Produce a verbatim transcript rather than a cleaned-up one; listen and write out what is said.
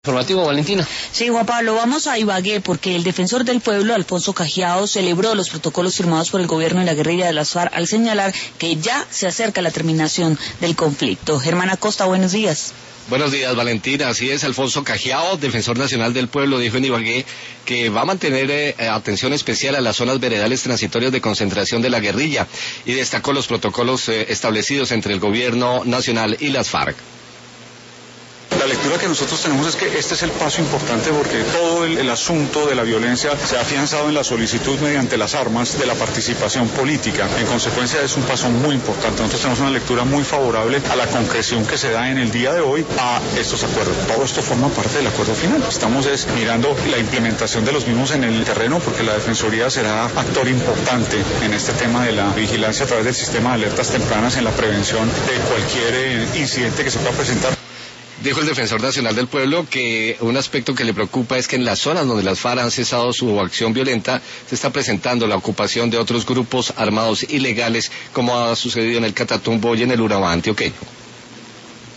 Informativo, Valentina. Sí, Juan Pablo, vamos a Ibagué porque el defensor del pueblo, Alfonso Cajiao, celebró los protocolos firmados por el gobierno y la guerrilla de las FARC al señalar que ya se acerca la terminación del conflicto. Germán Acosta, buenos días. Buenos días, Valentina. Así es, Alfonso Cajiao, defensor nacional del pueblo, dijo en Ibagué que va a mantener eh, atención especial a las zonas veredales transitorias de concentración de la guerrilla y destacó los protocolos eh, establecidos entre el gobierno nacional y las FARC. La lectura que nosotros tenemos es que este es el paso importante porque todo el, el asunto de la violencia se ha afianzado en la solicitud mediante las armas de la participación política. En consecuencia es un paso muy importante. Nosotros tenemos una lectura muy favorable a la concreción que se da en el día de hoy a estos acuerdos. Todo esto forma parte del acuerdo final. Estamos es, mirando la implementación de los mismos en el terreno porque la Defensoría será actor importante en este tema de la vigilancia a través del sistema de alertas tempranas en la prevención de cualquier eh, incidente que se pueda presentar. Dijo el defensor nacional del pueblo que un aspecto que le preocupa es que en las zonas donde las FARC han cesado su acción violenta se está presentando la ocupación de otros grupos armados ilegales como ha sucedido en el Catatumbo y en el Urabá antioqueño.